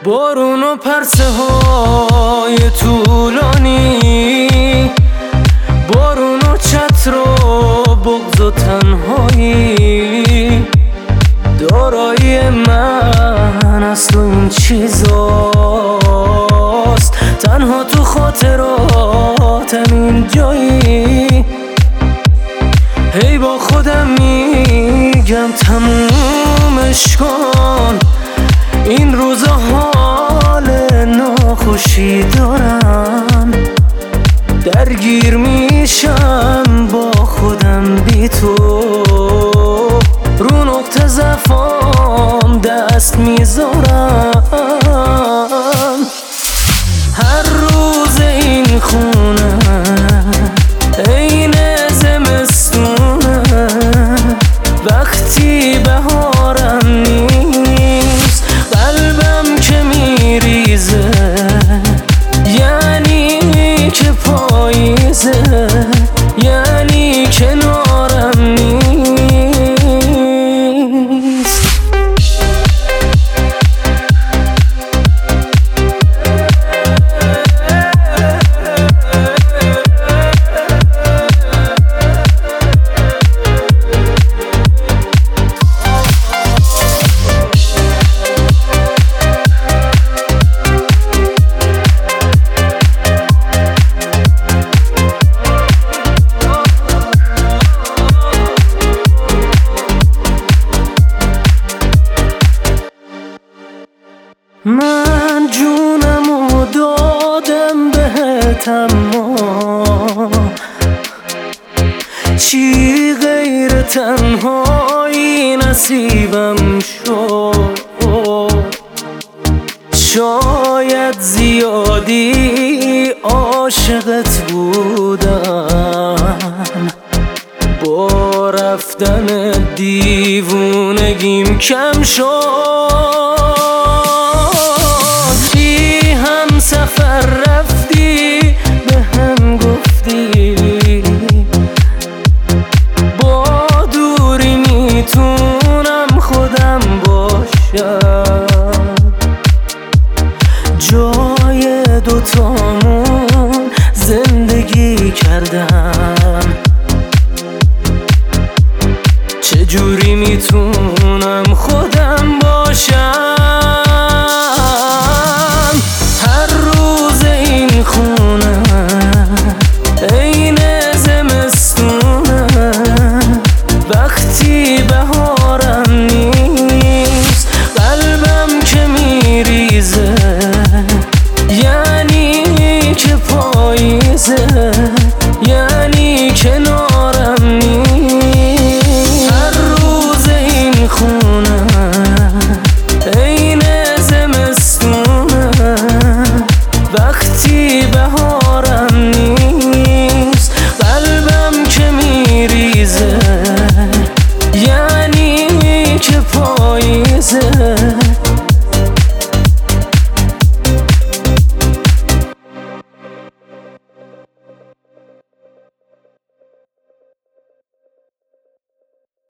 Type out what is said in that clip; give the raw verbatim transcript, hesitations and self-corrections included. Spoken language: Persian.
بارون و پرسه های طولانی، بارون و چتر و بغض و تنهایی، دارایی من است و این چیزاست، تنها تو خاطراتم این جایی. هی با خودم میگم تمومش کن، این روزا حال ناخوشی دارم، درگیر میشم با خودم بی تو، رو نقطه ضعفام دست میذارم. هر روز این خونه عین زمستونه، وقتی بهارم نیست قلبم که میریزه، یعنی که پاییزه، یعنی کنارم نیست. من جونمو دادم بهت، اما چی غیر تنهایی نصیبم شد. شاید زیادی عاشقت بودم، با رفتن دیوونگیم کم شد. سفر رفتی به هم گفتی، با دوری میتونم خودم باشم، جای دوتامون زندگی کردم، چجوری میتونم خودم باشم. وقتی بهارم نیست قلبم که میریزه، یعنی که پاییزه، یعنی کنارم نیست. هر روز این خونه عین زمستونه، وقتی بهارم نیست قلبم که میریزه، یعنی که پاییزه،